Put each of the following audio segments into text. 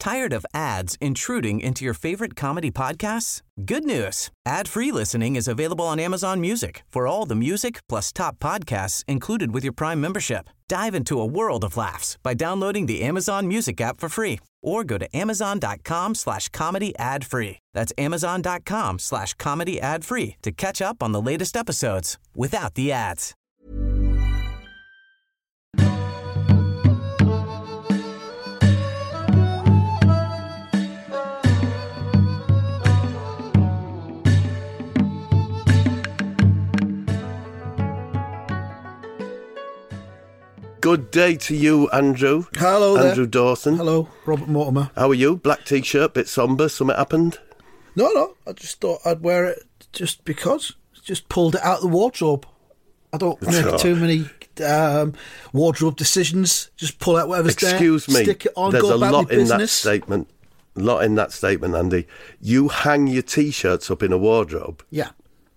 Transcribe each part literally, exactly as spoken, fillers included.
Tired of ads intruding into your favorite comedy podcasts? Good news. Ad-free listening is available on Amazon Music for all the music plus top podcasts included with your Prime membership. Dive into a world of laughs by downloading the Amazon Music app for free or go to amazon.com slash comedy ad free. That's amazon.com slash comedy ad free to catch up on the latest episodes without the ads. Good day to you, Andrew. Hello there. Andrew Dawson. Hello, Robert Mortimer. How are you? Black t-shirt, bit sombre, something happened? No, no, I just thought I'd wear it just because. Just pulled it out of the wardrobe. I don't make Oh. too many um, wardrobe decisions. Just pull out whatever's Excuse there, me, stick it on, there's go a about lot my in that business. statement. A lot in that statement, Andy. You hang your t-shirts up in a wardrobe. Yeah,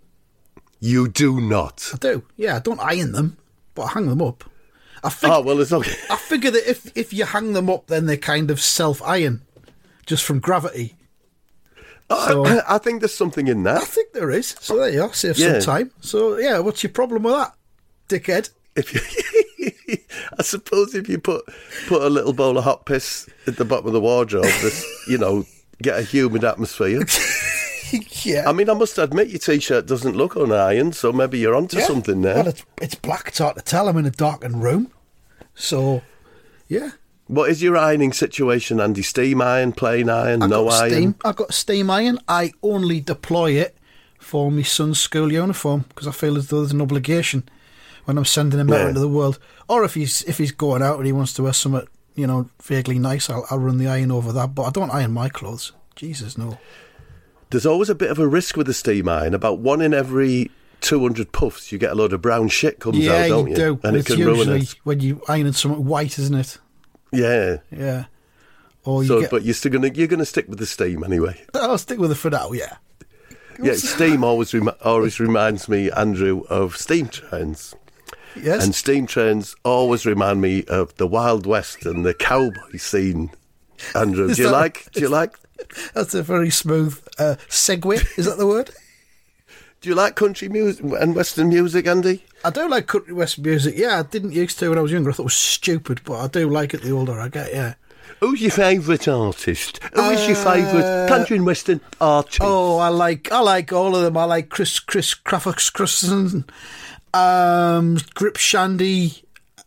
You do not. I do. Yeah, I don't iron them, but I hang them up. I think, Oh, well, it's okay. I figure that if, if you hang them up, then they kind of self-iron, just from gravity. So- I, I think there's something in I that. think there is. So there you are, save Yeah. some time. So, yeah, what's your problem with that, dickhead? If you, I suppose if you put put a little bowl of hot piss at the bottom of the wardrobe, this, you know, get a humid atmosphere. Yeah. I mean, I must admit, your t-shirt doesn't look unironed, so maybe you're onto Yeah. something there. Well, it's, it's black, it's hard to tell. I'm in a darkened room. So, yeah. What is your ironing situation, Andy? Steam iron, plain iron, I've no got iron? steam. I've got steam iron. I only deploy it for my son's school uniform because I feel as though there's an obligation when I'm sending him out Yeah. into the world. Or if he's if he's going out and he wants to wear something, you know, vaguely nice, I'll, I'll run the iron over that. But I don't iron my clothes. Jesus, no. There's always a bit of a risk with the steam iron. About one in every two hundred puffs, you get a load of brown shit comes Yeah, out, don't you you? do. And it it's can ruin usually it. when you iron something white, isn't it? Yeah. Yeah. Or you So, get. but you're still gonna you're gonna stick with the steam anyway. I'll stick with it for now. Yeah. Yeah, steam always remi- always reminds me, Andrew, of steam trains. Yes. And steam trains always remind me of the Wild West and the cowboy scene. Andrew, Is do you that- like? Do you like? That's a very smooth uh, segue. Is that the word? Do you like country music and Western music, Andy? I do like country western music. Yeah, I didn't used to when I was younger. I thought it was stupid, but I do like it the older I get. Yeah. Who's your favourite artist? Who is your favourite country and Western artist? Oh, I like I like all of them. I like Chris Chris Craffox Christensen, um, Grip Shandy,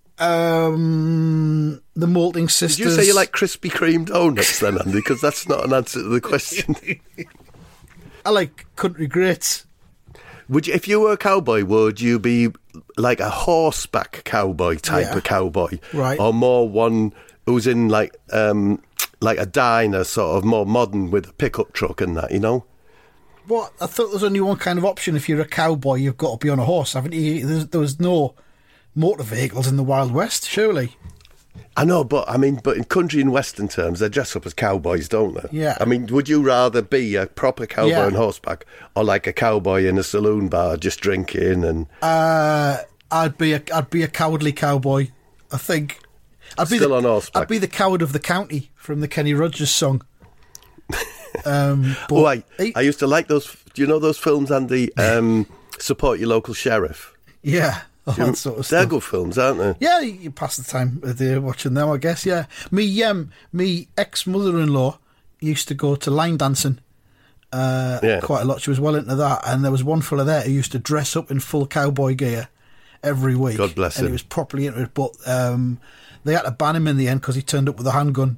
um, the Malting Did Sisters. you say you like Krispy Kreme donuts then, Andy? Because that's not an answer to the question. I like country greats. Would you, if you were a cowboy, would you be like a horseback cowboy type Yeah. of cowboy, Right. or more one who's in like um, like a diner, sort of more modern with a pickup truck and that, you know? What? I thought there's only one kind of option. If you're a cowboy, you've got to be on a horse, haven't you? There's, there was no motor vehicles in the Wild West, surely. I know, but I mean, but in country and Western terms, they dress up as cowboys, don't they? Yeah. I mean, would you rather be a proper cowboy Yeah. on horseback, or like a cowboy in a saloon bar just drinking and Uh, I'd be a I'd be a cowardly cowboy. I think. I'd be Still the, on horseback. I'd be the coward of the county from the Kenny Rogers song. Um, but Oh, I, he- I used to like those. Do you know those films, Andy? Um, Support Your Local Sheriff. yeah, all Do you- that sort of They're stuff. good films, aren't they? Yeah, you you pass the time with uh, watching them, I guess. Yeah, me um, me ex mother-in-law used to go to line dancing uh, Yeah. quite a lot. She was well into that, and there was one fella there who used to dress up in full cowboy gear every week. God bless and him. he was properly into it, but um, they had to ban him in the end because he turned up with a handgun.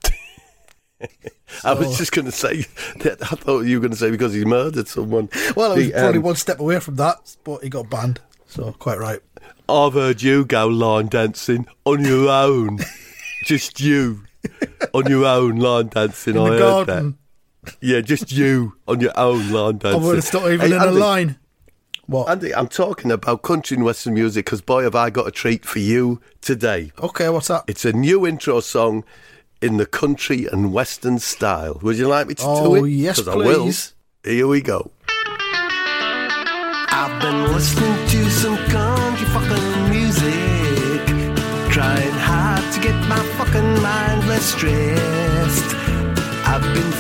I was just going to say that. I thought you were going to say because he murdered someone. Well, I was The, probably um, one step away from that, but he got banned. So quite right. I've heard you go line dancing on your own. Just you on your own line dancing. In I the heard garden. that. Yeah, just you on your own line I dancing. would have not even Hey, in a Andy, line. What? Andy, I'm talking about country and Western music because, boy, have I got a treat for you today. Okay, what's that? It's a new intro song in the country and Western style. Would you like me to Oh, do it? yes, 'Cause I will. please. Here we go. I've been listening to some country fucking music, trying hard to get my fucking mind less stressed.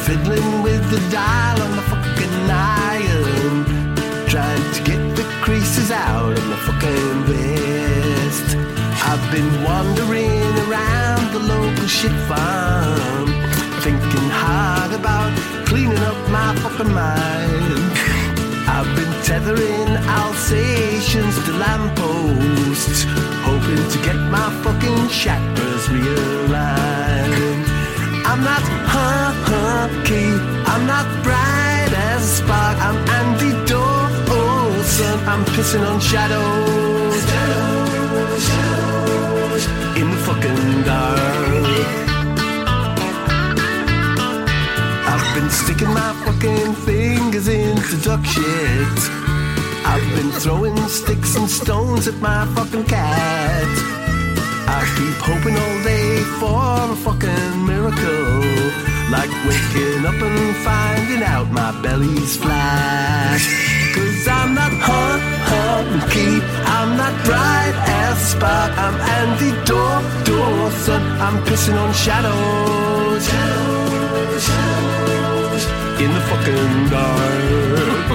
fiddling with the dial on the fucking iron, trying to get the creases out of my fucking vest. I've been wandering around the local shit farm, thinking hard about cleaning up my fucking mind. I've been tethering Alsatians to lampposts, hoping to get my fucking chakras realigned. I'm not hunky, I'm not bright as a spark. I'm Andy Dawson, I'm pissing on shadows, shadows, shadows in the fucking dark. I've been sticking my fucking fingers into duck shit. I've been throwing sticks and stones at my fucking cat. I keep hoping all day for a fucking miracle, like waking up and finding out my belly's flat. Cause I'm not hunky, I'm not bright as a spark. I'm Andy Dawson, I'm pissing on shadows, shadows, shadows in the fucking dark.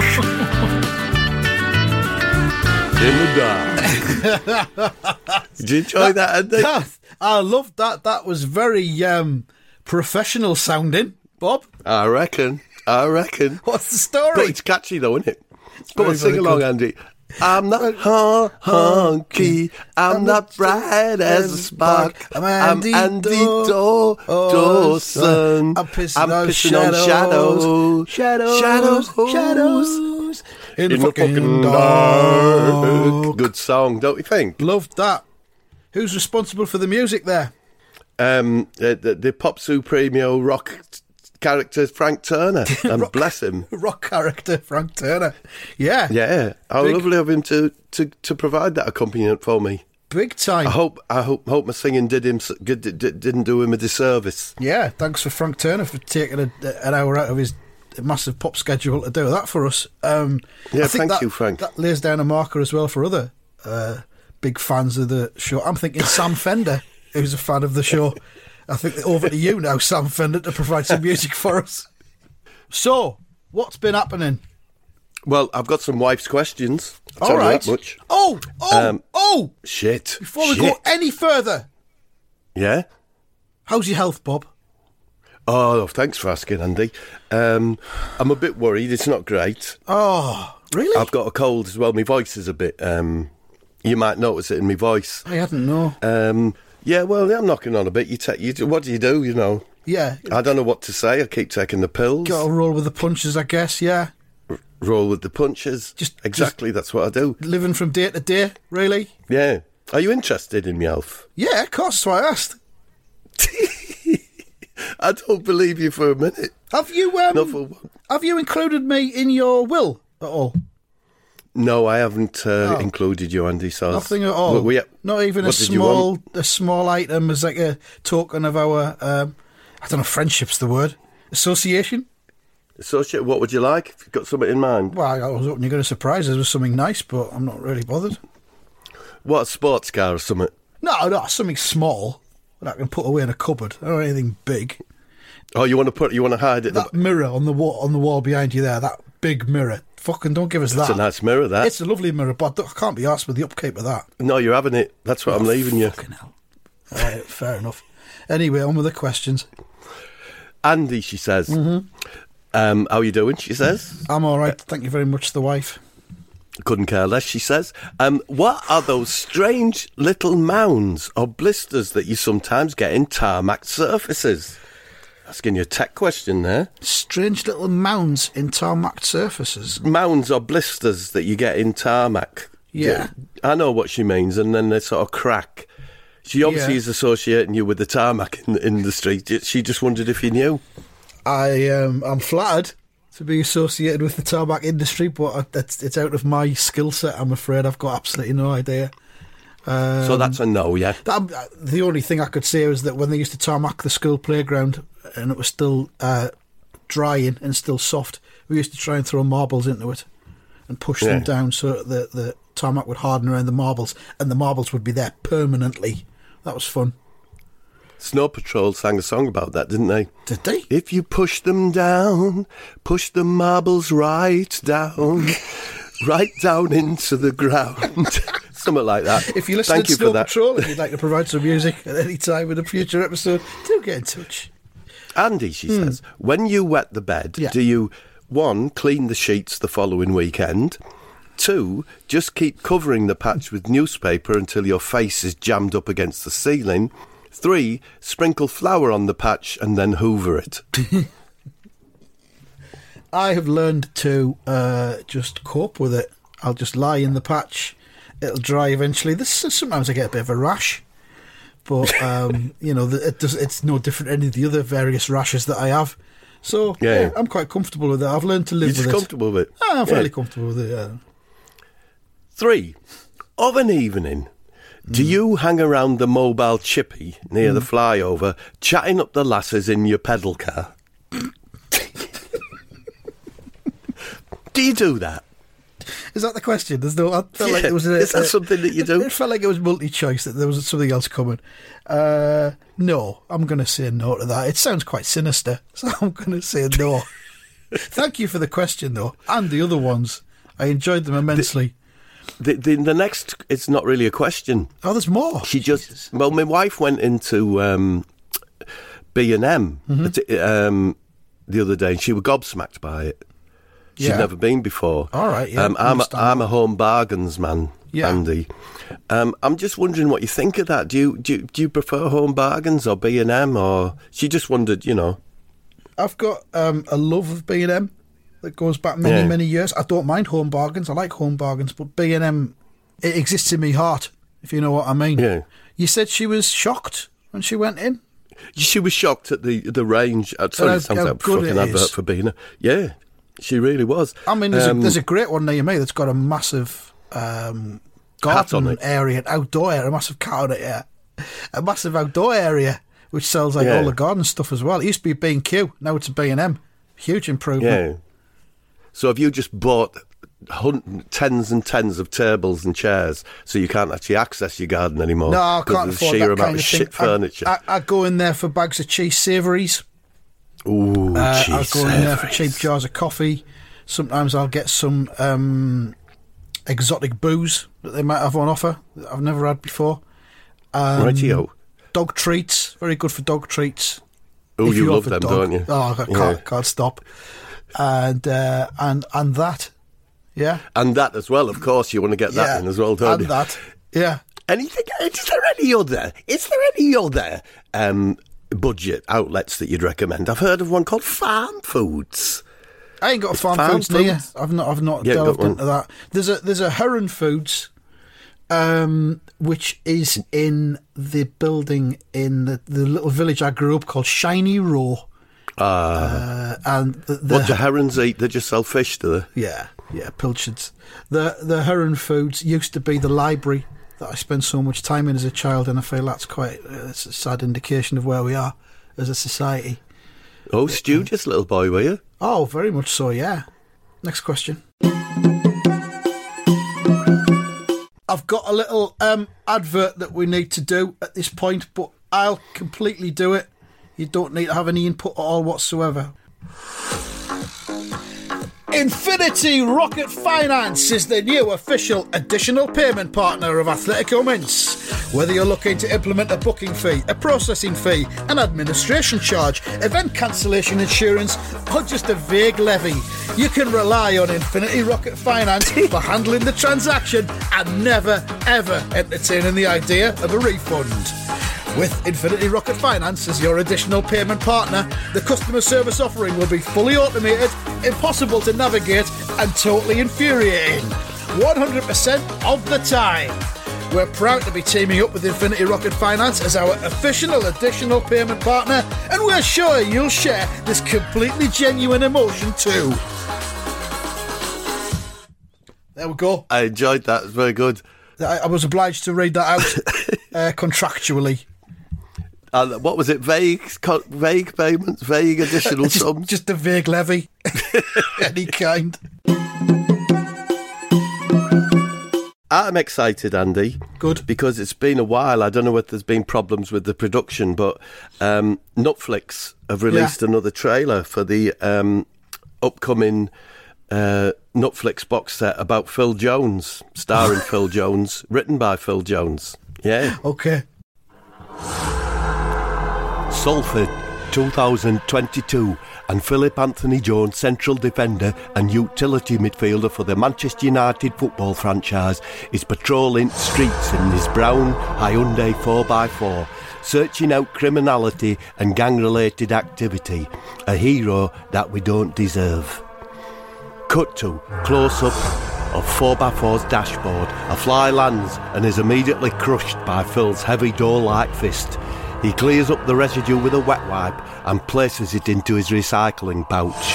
In the dark. Did you enjoy that, Andy? I loved that. That was very um, professional sounding, Bob. I reckon. I reckon. What's the story? But it's catchy though, isn't it? Come very, on, sing very along, good. Andy. I'm not hun- hunky, I'm not bright as a spark. I'm I'm Andy Andy Daw- Dawson. I'm pissing I'm on pissing on shadows. shadows. Shadows, Shadows. shadows. In, In the fucking dark. dark. Good song, don't you think? Loved that. Who's responsible for the music there? Um, uh, the, the pop supremo rock t- character Frank Turner, and Rock- bless him. Rock character Frank Turner. Yeah. Yeah, how Big- lovely of him to, to, to provide that accompaniment for me. Big time. I hope I hope hope my singing did him s- good- did- didn't do him a disservice. Yeah, thanks for Frank Turner for taking a, an hour out of his massive pop schedule to do that for us. Um, Yeah, I think thank that, you, Frank. That lays down a marker as well for other uh, big fans of the show. I'm thinking Sam Fender, who's a fan of the show. I think over to you now, Sam Fender, to provide some music for us. So, what's been happening? Well, I've got some wife's questions. I'll All tell you right. that much. Oh, oh, Um, oh! Shit. Before we Shit. go any further, Yeah? how's your health, Bob? Oh, thanks for asking, Andy. Um, I'm a bit worried. It's not great. Oh, really? I've got a cold as well. My voice is a bit... Um, you might notice it in my voice. I hadn't know. Um, yeah, well, I'm knocking on a bit. You take, you, do- what do you do, you know? Yeah, I don't know what to say. I keep taking the pills. got to roll with the punches, I guess. Yeah, Roll with the punches. Just- Exactly, that's what I do. living from day to day. Really? Yeah. Are you interested in my health? Yeah, of course. That's why I asked. I don't believe you for a minute. Have you um, Not for one. have you included me in your will at all? No, I haven't uh, Oh. included you, Andy. So Nothing at all. Well, we- Not even a what did you small want? a small item as like a token of our um, I don't know, friendship's the word, association. Associate, what would you like? If you've got something in mind. Well, I was hoping you're going to surprise us with something nice, but I'm not really bothered. What, a sports car or something? No, no, something small that I can put away in a cupboard. I don't want anything big. Oh, you want to put, you want to hide it? in That the, mirror on the wall on the wall behind you there, that big mirror. Fucking don't give us It's that. a nice mirror, that. It's a lovely mirror, but I can't be asked with the upkeep of that. No, you're having it. That's what I'm leaving you. Fucking hell. All right, fair enough. Anyway, on with the questions. Andy, she says. Mm-hmm. Um, how you doing? She says. I'm all right. Thank you very much, the wife. Couldn't care less, she says. Um, what are those strange little mounds or blisters that you sometimes get in tarmac surfaces? Asking you a tech question there. Strange little mounds in tarmac surfaces. Mounds or blisters that you get in tarmac. Yeah. I know what she means, and then they sort of crack. She obviously Yeah. is associating you with the tarmac in, in the street. She just wondered if you knew. I um, I'm flattered to be associated with the tarmac industry, but it's it's out of my skill set. I'm afraid I've got absolutely no idea. Um, So that's a no, yeah. That, the only thing I could say was that when they used to tarmac the school playground and it was still uh, drying and still soft, we used to try and throw marbles into it and push Yeah. them down so that the, the tarmac would harden around the marbles and the marbles would be there permanently. That was fun. Snow Patrol sang a song about that, didn't they? Did they? If you push them down, push the marbles right down, right down into the ground. Something like that. If you listen Thank to you Snow for that. Patrol and you'd like to provide some music at any time in a future episode, do get in touch. Andy, she Hmm. says, when you wet the bed, Yeah. do you, one, clean the sheets the following weekend? Two, just keep covering the patch with newspaper until your face is jammed up against the ceiling? Three, sprinkle flour on the patch and then hoover it. I have learned to uh, just cope with it. I'll just lie in the patch. It'll dry eventually. This sometimes I get a bit of a rash, but um, you know, it does. It's no different than any of the other various rashes that I have. So Yeah. yeah, I'm quite comfortable with it. I've learned to live You're just with it. comfortable with it? Ah, I'm fairly Yeah. comfortable with it. Yeah. Three, of an evening, do you hang around the mobile chippy near the flyover, chatting up the lasses in your pedal car? Do you do that? Is that the question? There's no. I felt Yeah. like there was a, Is that a- something that you it- do? It felt like it was multi-choice. That there was something else coming. Uh, no, I'm going to say no to that. It sounds quite sinister, so I'm going to say no. Thank you for the question, though, and the other ones. I enjoyed them immensely. The, the, the next, it's not really a question. Oh, there's more. She just, well, my wife went into um, B and M Mm-hmm. um, the other day and she was gobsmacked by it. She'd Yeah. never been before. All right, yeah, Um, I'm, a, understand I'm that. a home bargains man, Yeah. Andy. Um, I'm just wondering what you think of that. Do you, do you, do you prefer home bargains or B and M? Or she just wondered, you know. I've got um, a love of B and M that goes back many, Yeah. many years. I don't mind home bargains. I like home bargains, but B and M, it exists in my heart, if you know what I mean. Yeah. You said she was shocked when she went in? She was shocked at the the range. Uh, sorry, how- it sounds how like a good fucking it advert is. for being a... Yeah, she really was. I mean, there's, Um, a, there's a great one near me that's got a massive um, Cat on garden it. area, an outdoor area, a massive cat on it, yeah. A massive outdoor area, which sells like Yeah. all the garden stuff as well. It used to be B and Q, now it's a B and M. Huge improvement. Yeah. So have you just bought hun- tens and tens of tables and chairs so you can't actually access your garden anymore? No, I 'cause can't of the afford sheer that amount kind of of thing. shit furniture. I, I, I go in there for bags of cheese savouries. Ooh, Uh, cheese I'll go in there for savouries. cheap jars of coffee. Sometimes I'll get some um, exotic booze that they might have on offer that I've never had before. Um, Rightio. Dog treats, very good for dog treats. Oh, If you love have a them, dog. don't you? Oh, I can't, Yeah. can't stop. And uh, and and that, yeah, And that as well, of course, you want to get that yeah, in as well, don't and you? that, yeah. Anything? Is there any other? Is there any other um, budget outlets that you'd recommend? I've heard of one called Farm Foods. I ain't got a farm, Farm foods near. Foods? I've not. I've not Yeah, got delved one. into that. There's a there's a Heron Foods, um, which is in the building in the, the little village I grew up called Shiny Row. Uh, and the, the What do herons eat? They just sell fish, do they? yeah, yeah, pilchards. The the Heron Foods used to be the library that I spent so much time in as a child, and I feel that's quite uh, it's a sad indication of where we are as a society. Oh, studious little boy, were you? Oh, very much so. Yeah. Next question. I've got a little um, advert that we need to do at this point, but I'll completely do it. You don't need to have any input at all whatsoever. Infinity Rocket Finance is the new official additional payment partner of Athletico Mints. Whether you're looking to implement a booking fee, a processing fee, an administration charge, event cancellation insurance, or just a vague levy, you can rely on Infinity Rocket Finance for handling the transaction and never, ever entertaining the idea of a refund. With Infinity Rocket Finance as your additional payment partner, the customer service offering will be fully automated, impossible to navigate, and totally infuriating. one hundred percent of the time. We're proud to be teaming up with Infinity Rocket Finance as our official additional payment partner, and we're sure you'll share this completely genuine emotion too. There we go. I enjoyed that. It was very good. I, I was obliged to read that out uh, contractually. And what was it? Vague, co- vague payments, vague additional just, sums. just a vague levy, any kind. I'm excited, Andy. Good. Because it's been a while. I don't know if there's been problems with the production, but um, Netflix have released yeah. another trailer for the um, upcoming uh, Netflix box set about Phil Jones, starring Phil Jones, written by Phil Jones. Yeah. Okay. Salford, two thousand twenty-two, and Philip Anthony Jones, central defender and utility midfielder for the Manchester United football franchise, is patrolling streets in his brown Hyundai four by four, searching out criminality and gang-related activity, a hero that we don't deserve. Cut to close-up of four by four's dashboard. A fly lands and is immediately crushed by Phil's heavy door-like fist. He clears up the residue with a wet wipe and places it into his recycling pouch.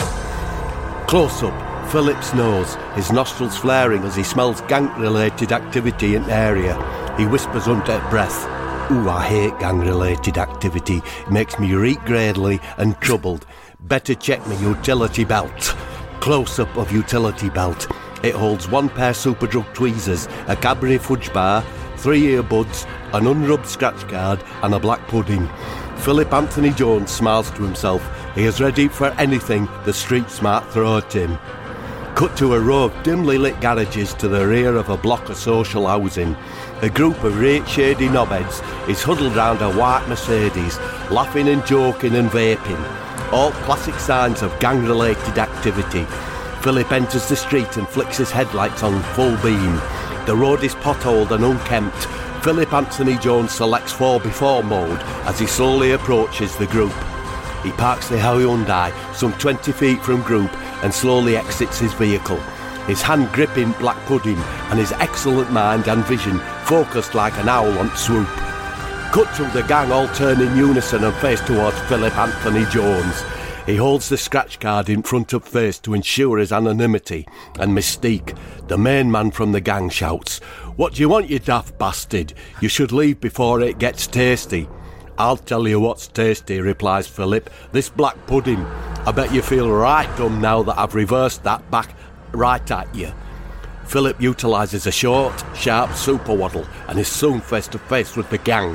Close up, Philip's nose, his nostrils flaring as he smells gang-related activity in the area. He whispers under breath, "Ooh, I hate gang-related activity. It makes me retrograde and troubled. Better check my utility belt." Close-up of utility belt. It holds one pair Superdrug tweezers, a Cadbury fudge bar, three earbuds, an unrubbed scratch card and a black pudding. Philip Anthony Jones smiles to himself. He is ready for anything the streets might throw at him. Cut to a row of dimly lit garages to the rear of a block of social housing. A group of great shady knobheads is huddled round a white Mercedes, laughing and joking and vaping. All classic signs of gang-related activity. Philip enters the street and flicks his headlights on full beam. The road is potholed and unkempt. Philip Anthony Jones selects four before mode as he slowly approaches the group. He parks the Hyundai some twenty feet from group and slowly exits his vehicle, his hand gripping black pudding and his excellent mind and vision focused like an owl on swoop. Cut to the gang all turn in unison and face towards Philip Anthony Jones. He holds the scratch card in front of face to ensure his anonymity and mystique. The main man from the gang shouts, "What do you want, you daft bastard? You should leave before it gets tasty." "I'll tell you what's tasty," replies Philip. "This black pudding. I bet you feel right dumb now that I've reversed that back right at you." Philip utilises a short, sharp super waddle and is soon face to face with the gang.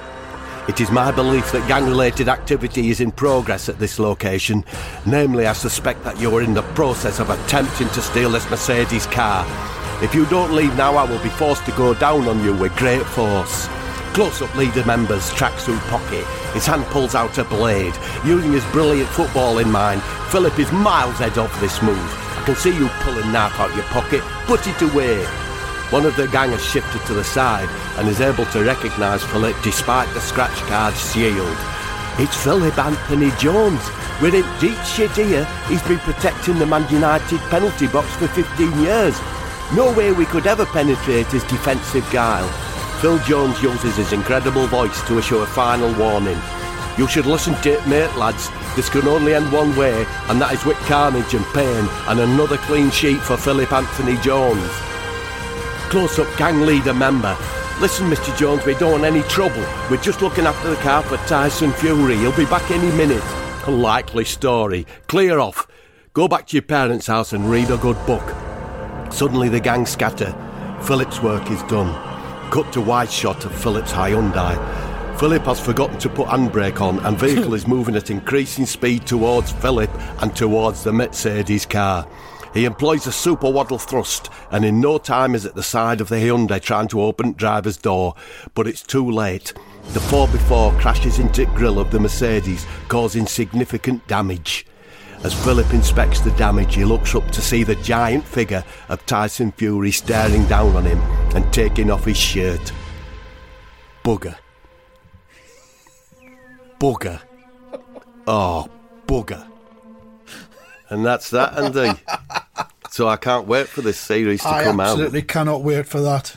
It is my belief that gang-related activity is in progress at this location. Namely, I suspect that you are in the process of attempting to steal this Mercedes car. If you don't leave now, I will be forced to go down on you with great force. Close-up leader member's tracksuit pocket. His hand pulls out a blade. Using his brilliant football in mind, Philip is miles ahead of this move. I can see you pulling knife out your pocket. Put it away. One of the gang has shifted to the side and is able to recognise Philip despite the scratch card's shield. It's Philip Anthony Jones. We're in deep shit here. He's been protecting the Man United penalty box for fifteen years. No way we could ever penetrate his defensive guile. Phil Jones uses his incredible voice to issue a final warning. "You should listen to it, mate, lads. This can only end one way, and that is with carnage and pain and another clean sheet for Philip Anthony Jones." Close-up gang leader member. "Listen, Mister Jones, we don't want any trouble. We're just looking after the car for Tyson Fury. He'll be back any minute." Unlikely story. Clear off. Go back to your parents' house and read a good book. Suddenly the gang scatter. Philip's work is done. Cut to wide shot of Philip's Hyundai. Philip has forgotten to put handbrake on and vehicle is moving at increasing speed towards Philip and towards the Mercedes car. He employs a super waddle thrust and in no time is at the side of the Hyundai trying to open the driver's door, but it's too late. The four before crashes into the grille of the Mercedes, causing significant damage. As Philip inspects the damage, he looks up to see the giant figure of Tyson Fury staring down on him and taking off his shirt. Bugger. Bugger. Oh, bugger. And that's that, Andy. So I can't wait for this series to I come out. I absolutely cannot wait for that.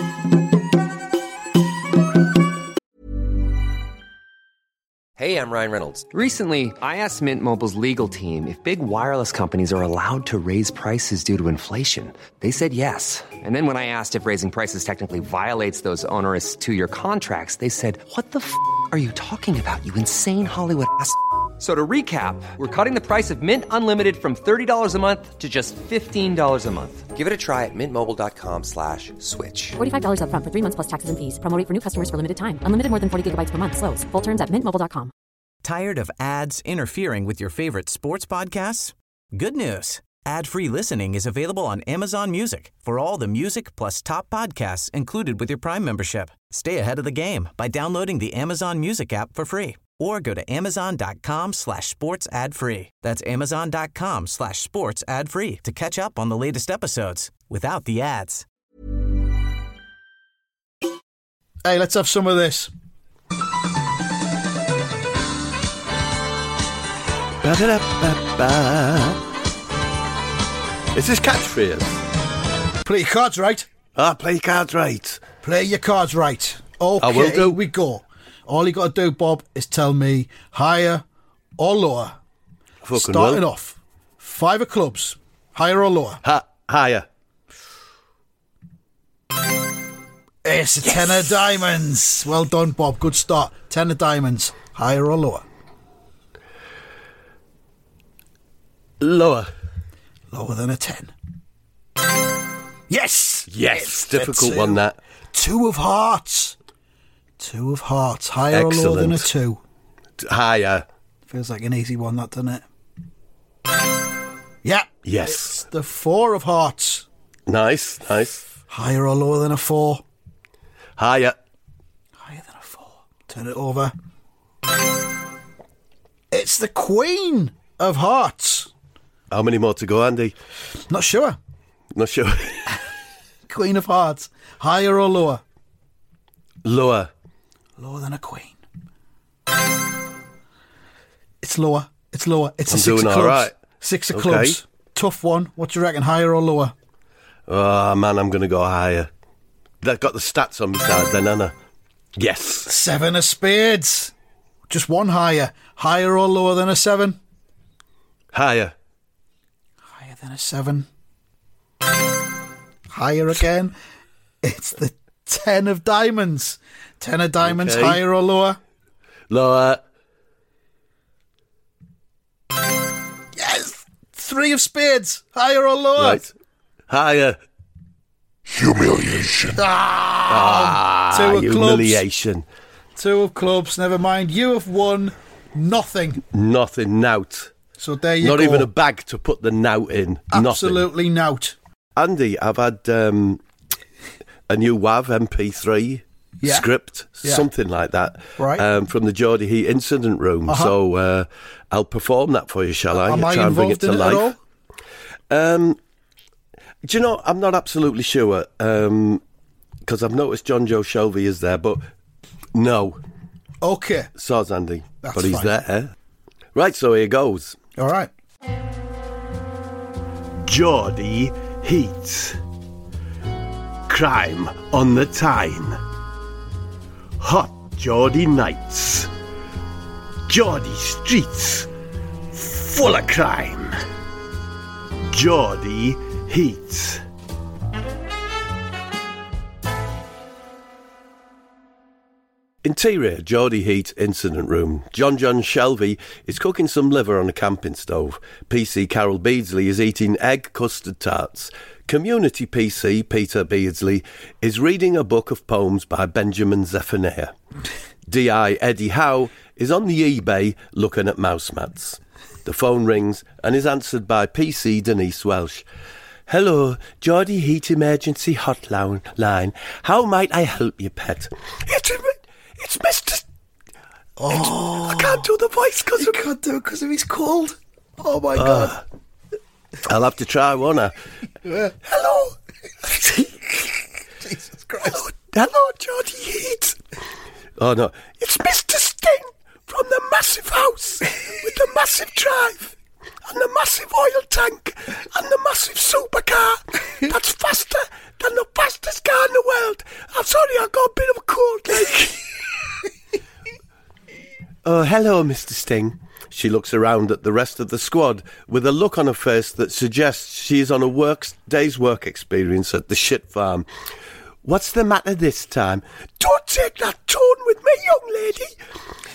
Hey, I'm Ryan Reynolds. Recently, I asked Mint Mobile's legal team if big wireless companies are allowed to raise prices due to inflation. They said yes. And then when I asked if raising prices technically violates those onerous two-year contracts, they said, "What the f*** are you talking about, you insane Hollywood ass f- So to recap, we're cutting the price of Mint Unlimited from thirty dollars a month to just fifteen dollars a month. Give it a try at mintmobile.com slash switch. forty-five dollars up front for three months plus taxes and fees. Promo rate for new customers for limited time. Unlimited more than forty gigabytes per month. Slows full terms at mint mobile dot com. Tired of ads interfering with your favorite sports podcasts? Good news. Ad-free listening is available on Amazon Music for all the music plus top podcasts included with your Prime membership. Stay ahead of the game by downloading the Amazon Music app for free or go to amazon.com slash sports ad free. That's amazon.com slash sports ad free to catch up on the latest episodes without the ads. Hey, let's have some of this. Ba-da-da-ba-ba. Is this catchphrase? Play your cards right. Ah, play your cards right. Play your cards right. Okay, I will do. Here we go. All you got to do, Bob, is tell me higher or lower. Fucking Starting will. off, five of clubs, higher or lower? Ha- higher. It's a yes. ten of diamonds. Well done, Bob. Good start. Ten of diamonds, higher or lower? Lower. Lower than a ten. Yes. Yes. It's Difficult one, that. Two of hearts. Two of hearts. Higher Excellent. or lower than a two? Higher. Feels like an easy one, that, doesn't it? Yeah. Yes. It's the four of hearts. Nice, nice. Higher or lower than a four? Higher. Higher than a four. Turn it over. It's the queen of hearts. How many more to go, Andy? Not sure. Not sure. Queen of hearts. Higher or lower? Lower. Lower than a queen. It's lower. It's lower. It's I'm a six doing of clubs. all right. Six of Okay. clubs. Tough one. What do you reckon? Higher or lower? Oh, man, I'm going to go higher. They've got the stats on my side then, Anna. Yes. Seven of spades. Just one higher. Higher or lower than a seven? Higher. Higher than a seven. Higher again. It's the ten of diamonds. Ten of diamonds, Okay. higher or lower? Lower. Yes! Three of spades, higher or lower? Right. Higher. Humiliation. Ah, Ah, two of humiliation. clubs. Two of clubs, never mind. You have won nothing. Nothing, nout. So there you Not go. even a bag to put the nout in. Absolutely nout. Nothing. Andy, I've had um, a new WAV M P three Yeah. script, Yeah. something like that, Right. um, from the Geordie Heat incident room. Uh-huh. So uh, I'll perform that for you, shall I? Am I Try and bring involved it to in it life. at all? Um, do you know, I'm not absolutely sure, because I've noticed John Joe Shelby is there, but no. Okay. Soz Andy. That's but he's fine. there. Right, so here goes. All right. Geordie Heat. Crime on the Tyne. Hot Geordie nights. Geordie streets. Full of crime. Geordie Heat. Interior, Geordie Heat incident room. John John Shelby is cooking some liver on a camping stove. P C Carol Beardsley is eating egg custard tarts. Community P C Peter Beardsley is reading a book of poems by Benjamin Zephaniah. D I Eddie Howe is on the eBay looking at mouse mats. The phone rings and is answered by P C Denise Welsh. Hello, Geordie Heat emergency hotline line. How might I help you, pet? It's it's Mister Oh, I can't do the voice because You can't do it because of his cold. Oh, my God. I'll have to try, won't I? Yeah. Hello. Jesus Christ. Hello, hello, Geordie Heat. Oh, no. It's Mister Sting from the massive house with the massive drive and the massive oil tank and the massive supercar that's faster than the fastest car in the world. I'm sorry, I got a bit of a cold, like. Oh, hello, Mister Sting. She looks around at the rest of the squad with a look on her face that suggests she is on a work, day's work experience at the shit farm. What's the matter this time? Don't take that tone with me, young lady.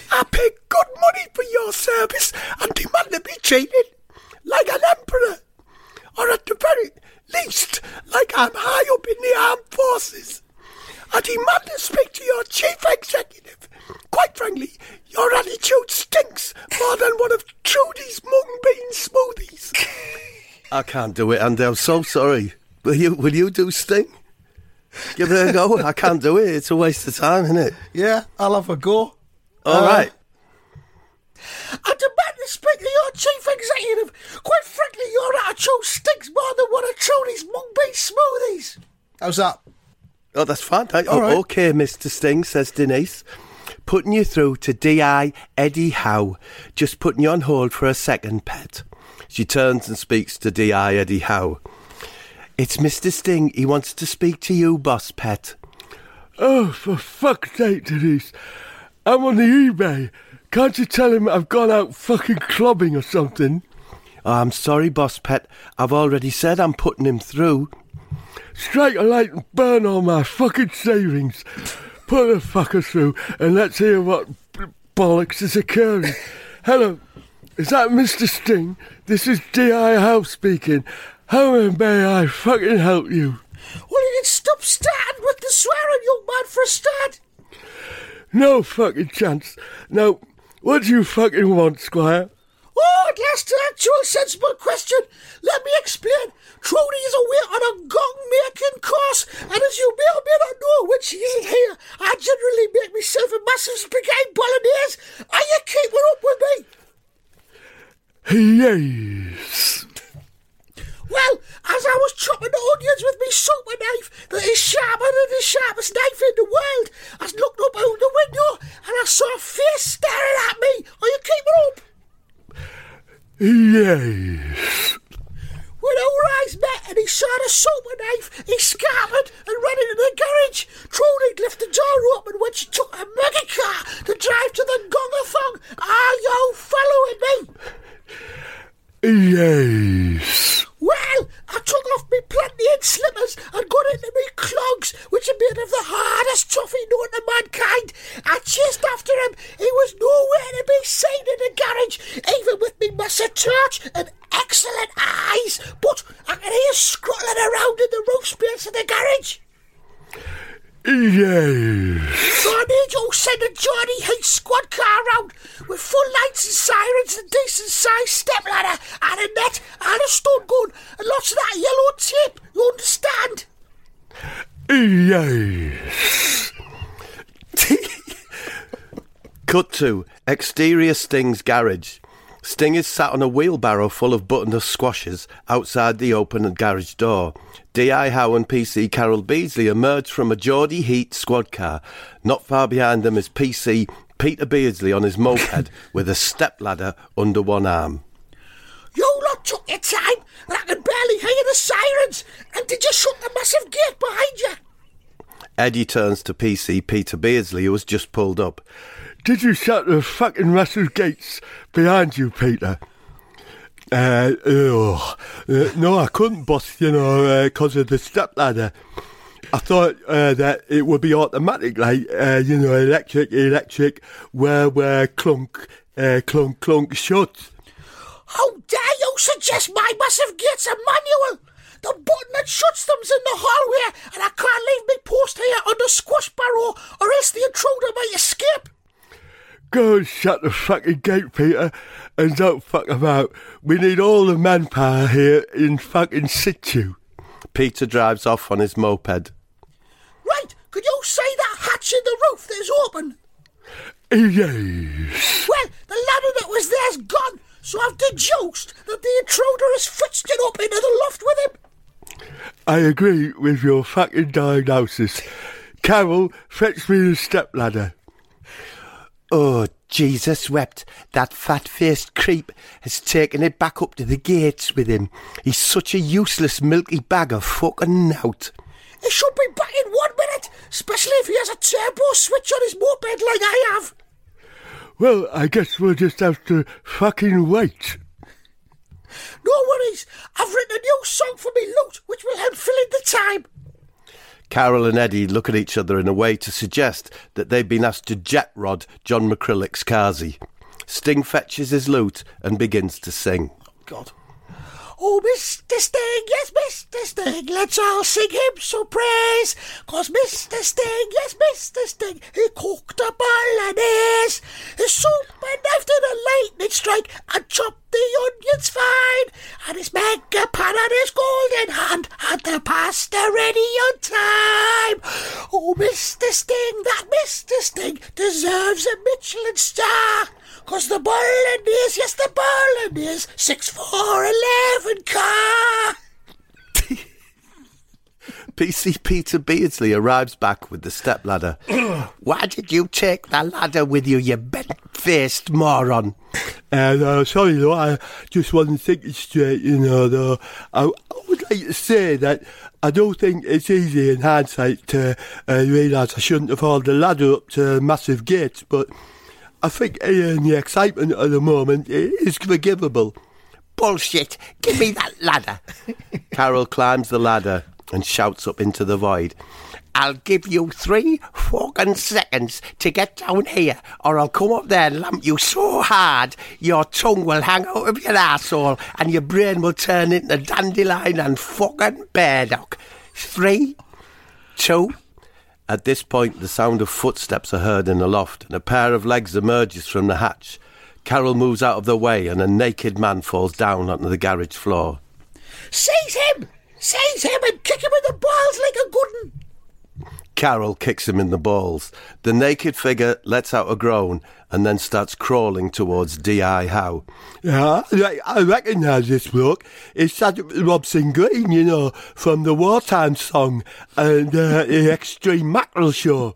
I pay good money for your service and demand to be treated like an emperor, or at the very least, like I'm high up in the armed forces. I demand to speak to your chief executive. Quite frankly, your attitude stinks more than one of Trudy's mung bean smoothies. I can't do it, Andy. I'm so sorry. Will you, will you do Sting? Give it a go. I can't do it. It's a waste of time, isn't it? Yeah, I'll have a go. All Uh, right. I demand to speak to your chief executive. Quite frankly, your attitude stinks more than one of Trudy's mung bean smoothies. How's that? Oh, that's fine. Thank- All oh, right. OK, Mister Sting, says Denise. Putting you through to D I Eddie Howe. Just putting you on hold for a second, pet. She turns and speaks to D I Eddie Howe. It's Mister Sting. He wants to speak to you, boss pet. Oh, for fuck's sake, Denise. I'm on the eBay. Can't you tell him I've gone out fucking clubbing or something? Oh, I'm sorry, boss pet. I've already said I'm putting him through. Strike a light and burn all my fucking savings. Put the fucker through and let's hear what b- bollocks is occurring. Hello, is that Mister Sting? This is D I Howe speaking. How may I fucking help you? Well, you can stop starting with the swearing, young man, for a start. No fucking chance. Now, what do you fucking want, Squire? Oh, at last an actual sensible question. Let me explain. Trudy is away on a gong-making course, and as you may or may not know, when she isn't here, I generally make myself a massive spaghetti bolognese. Are you keeping up with me? Yes. Well, as I was chopping the onions with my super knife that is sharper than the sharpest knife in the world, I looked up out the window and I saw a face staring at me. Are you keeping up? Yes. When our eyes met and he saw the super knife, he scampered and ran into the garage. Trudy left the door open when she took a mega car to drive to the Gongathong. Are you following me? Yes. Well, I took off my plantain slippers and got into me clogs, which are made of the hardest toffee known to mankind. I chased after him. He was nowhere to be seen in the garage, even with me massive torch and excellent eyes. But I could hear scruttling around in the roof space of the garage. Yes. So I need you to send a Johnny Heath squad car round with full lights and sirens and decent-sized stepladder and a net and a stun gun and lots of that yellow tape. You understand? Yes. Cut to exterior Sting's garage. Sting is sat on a wheelbarrow full of butternut squashes outside the open garage door. D I Howe and P C Carol Beasley emerge from a Geordie Heat squad car. Not far behind them is P C Peter Beardsley on his moped with a stepladder under one arm. You lot took your time and I can barely hear the sirens. And did you shut the massive gate behind you? Eddie turns to P C Peter Beardsley, who has just pulled up. Did you shut the fucking massive gates behind you, Peter? Uh, oh, uh, no, I couldn't, boss, you know, because uh, of the stepladder. I thought uh, that it would be automatic, like, uh, you know, electric, electric, where, where, clunk, uh, clunk, clunk, shut. How dare you suggest my massive gates are manual? The button that shuts them's in the hallway and I can't leave me post here under squash barrow or else the intruder might escape. Go and shut the fucking gate, Peter, and don't fuck about. We need all the manpower here in fucking situ. Peter drives off on his moped. Right, could you see that hatch in the roof that is open? Yes. Well, the ladder that was there's gone, so I've deduced that the intruder has fetched it up into the loft with him. I agree with your fucking diagnosis. Carol, fetch me the stepladder. Oh, Jesus wept. That fat-faced creep has taken it back up to the gates with him. He's such a useless milky bag of fucking nout. He should be back in one minute, especially if he has a turbo switch on his moped like I have. Well, I guess we'll just have to fucking wait. No worries. I've written a new song for me loot, which will help fill in the time. Carol and Eddie look at each other in a way to suggest that they've been asked to jet rod John McCrillick's Kazi. Sting fetches his lute and begins to sing. God. Oh, Mister Sting, yes, Mister Sting, let's all sing him some praise. 'Cause Mister Sting, yes, Mister Sting, he cooked a bolognese. His soup and knife did a lightning strike and chopped the onions fine. And his mega pan and his golden hand had the pasta ready on time. Oh, Mister Sting, that Mister Sting deserves a Michelin star. 'Cause the bolognese, yes, the bolognese, six four eleven car. P C Peter Beardsley arrives back with the stepladder. Why did you take the ladder with you, you bent-faced moron? And uh, sorry, though, I just wasn't thinking straight, you know, though. I, I would like to say that I don't think it's easy in hindsight to uh, realise I shouldn't have hauled the ladder up to massive gates, but I think uh, in the excitement of the moment, it is forgivable. Bullshit. Give me that ladder. Carol climbs the ladder and shouts up into the void. I'll give you three fucking seconds to get down here, or I'll come up there and lamp you so hard your tongue will hang out of your arsehole and your brain will turn into dandelion and fucking burdock. Three, two... At this point, the sound of footsteps are heard in the loft, and a pair of legs emerges from the hatch. Carol moves out of the way, and a naked man falls down onto the garage floor. Seize him! Seize him and kick him in the balls like a good un! Carol kicks him in the balls. The naked figure lets out a groan and then starts crawling towards D I Howe. Yeah, I, I recognise this bloke. It's that Robson Green, you know, from the Wartime Song and uh, the Extreme Mackerel Show.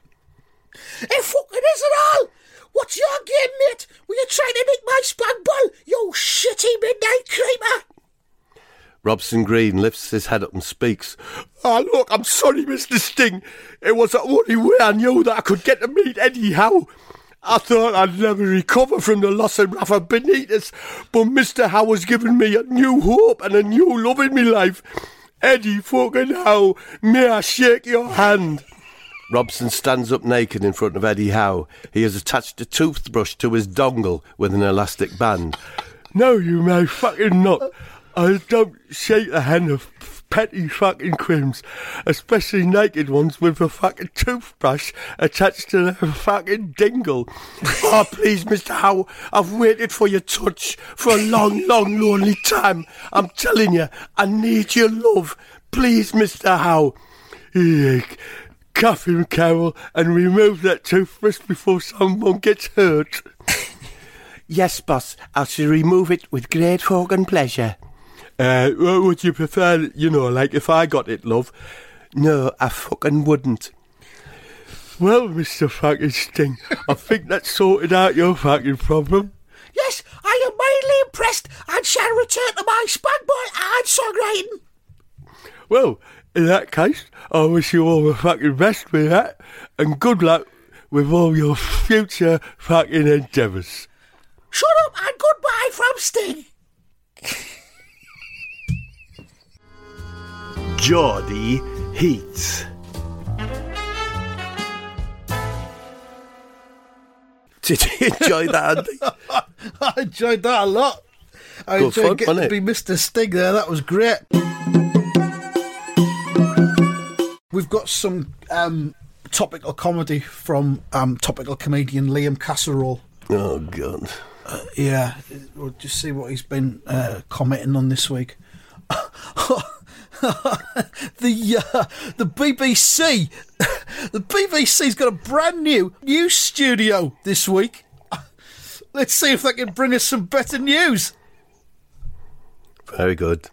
It fucking isn't all! What's your game, mate? Were you trying to nick my spag ball, you shitty midnight creeper? Robson Green lifts his head up and speaks. Oh, look, I'm sorry, Mister Sting. It was the only way I knew that I could get to meet Eddie Howe. I thought I'd never recover from the loss of Rafa Benitez, but Mister Howe has given me a new hope and a new love in my life. Eddie fucking Howe, may I shake your hand? Robson stands up naked in front of Eddie Howe. He has attached a toothbrush to his dongle with an elastic band. No, you may fucking not. I don't shake the hand of petty fucking crims, especially naked ones with a fucking toothbrush attached to their fucking dingle. Oh, please, Mister Howe, I've waited for your touch for a long, long, lonely time. I'm telling you, I need your love. Please, Mister Howe. Yeah, cuff him, Carol, and remove that toothbrush before someone gets hurt. Yes, boss, I shall remove it with great fucking pleasure. Uh, would you prefer, you know, like if I got it, love? No, I fucking wouldn't. Well, Mister fucking Sting, I think that sorted out your fucking problem. Yes, I am mildly impressed and shall return to my spag ball and songwriting. Well, in that case, I wish you all the fucking best with that, and good luck with all your future fucking endeavours. Shut up and goodbye from Sting. Geordie Heats. Did you enjoy that, Andy? I enjoyed that a lot. I Good enjoyed fun, getting to wasn't be it? Mister Sting there. That was great. We've got some um, topical comedy from um, topical comedian Liam Casserole. Oh, God. Uh, yeah, we'll just see what he's been uh, commenting on this week. the uh, the B B C, the B B C's got a brand new news studio this week. Let's see if they can bring us some better news. Very good.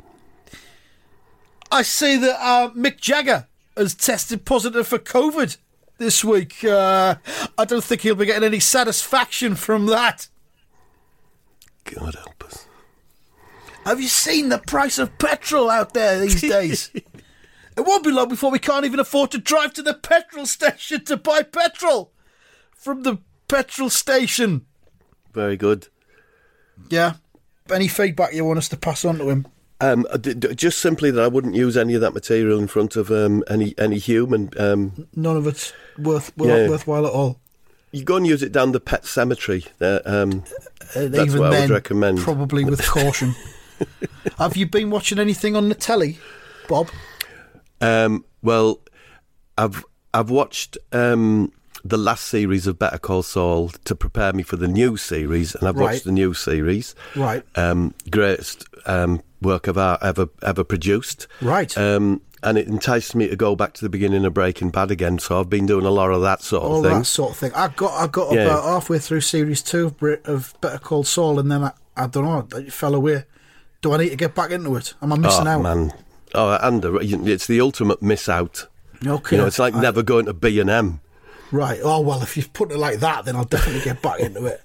I see that uh, Mick Jagger has tested positive for COVID this week. Uh, I don't think he'll be getting any satisfaction from that. God help us. Have you seen the price of petrol out there these days? It won't be long before we can't even afford to drive to the petrol station to buy petrol from the petrol station. Very good. Yeah. Any feedback you want us to pass on to him? Um, d- d- just simply that I wouldn't use any of that material in front of um, any any human. Um, None of it's worth well, Yeah. worthwhile at all. you go and use it down the pet cemetery. Uh, um, And That's even what I would then, recommend. probably with caution. Have you been watching anything on the telly, Bob? um, well, I've I've watched um, the last series of Better Call Saul to prepare me for the new series, and I've Right. watched the new series. Right. Um, greatest um, work of art ever ever produced. Right. Um, and it enticed me to go back to the beginning of Breaking Bad again. So I've been doing a lot of that sort All of thing. that sort of thing. I got I got Yeah. about halfway through series two of, Brit- of Better Call Saul, and then I, I don't know, it fell away. Do I need to get back into it? Am I missing oh out? man, oh, and the, it's the ultimate miss out. Okay. You know, it's like I- never going to B and M. Right. Oh well, if you've put it like that, then I'll definitely get back into it.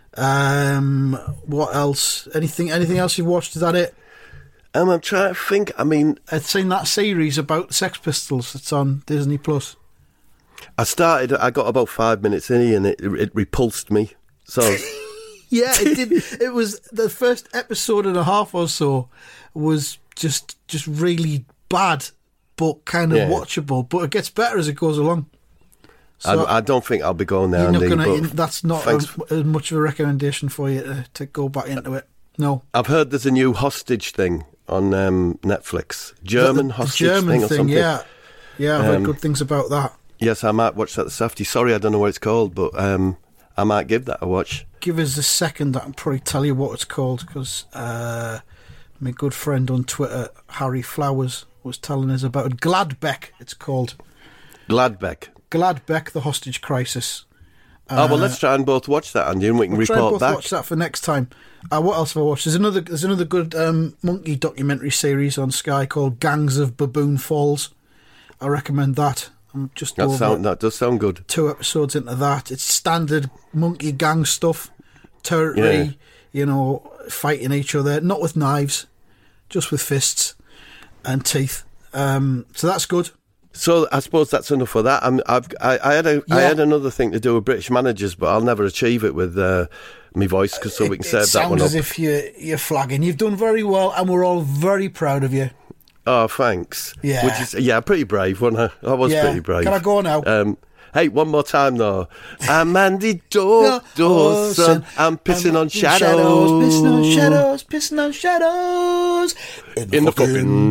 Um, what else? Anything? Anything else you've watched? Is that it? Um, I'm trying to think. I mean, I'd seen that series about the Sex Pistols. It's on Disney Plus. I started. I got about five minutes in, and it it repulsed me. So Yeah, it did. It was the first episode and a half or so was just just really bad, but kind of Yeah. watchable. But it gets better as it goes along. So I, I don't think I'll be going there. you're not Andy, gonna. but That's not thanks. a, as much of a recommendation for you to, to go back into it. No, I've heard there's a new hostage thing on um, Netflix. German the, the hostage German thing or something. Yeah, yeah. I've heard Um, good things about that. Yes, I might watch that this afternoon. Sorry, I don't know what it's called, but um, I might give that a watch. Give us a second. I can probably tell you what it's called because uh, my good friend on Twitter, Harry Flowers, was telling us about it. Gladbeck. It's called Gladbeck. Gladbeck: The Hostage Crisis. oh well, let's try and both watch that, Andy, and we can We'll try and report both back. watch that for next time. Uh, what else have I watched? There's another. There's another good um, monkey documentary series on Sky called Gangs of Baboon Falls. I recommend that. I'm just That, over sound, that does sound good. two episodes into that. It's standard monkey gang stuff, territory. Yeah. You know, fighting each other, not with knives, just with fists and teeth. Um, so that's good. So I suppose that's enough for that. I'm, I've, I, I had a, I Yeah. had another thing to do with British managers, but I'll never achieve it with uh, my voice, because so we can it, save it that one sounds up. as if you're, you're flagging. You've done very well, and we're all very proud of you. Oh, thanks. Yeah. Which is yeah, pretty brave, wasn't I? I was Yeah. pretty brave. Can I go now? Um, hey, one more time though. I'm Andy Daw- Dawson. I'm pissing on shadows. Pissing on shadows. Pissing on shadows. In, In the fucking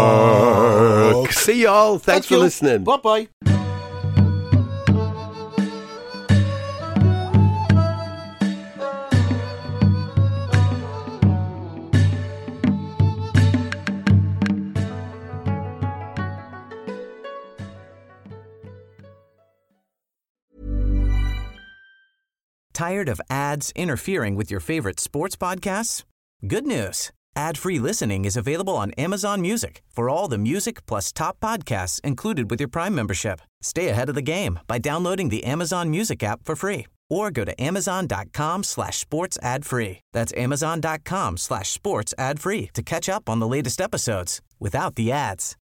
dark. See y'all. Thanks for listening. Bye bye. Tired of ads interfering with your favorite sports podcasts? Good news. Ad-free listening is available on Amazon Music for all the music plus top podcasts included with your Prime membership. Stay ahead of the game by downloading the Amazon Music app for free or go to amazon.com slash sports ad free. That's amazon.com slash sports ad free to catch up on the latest episodes without the ads.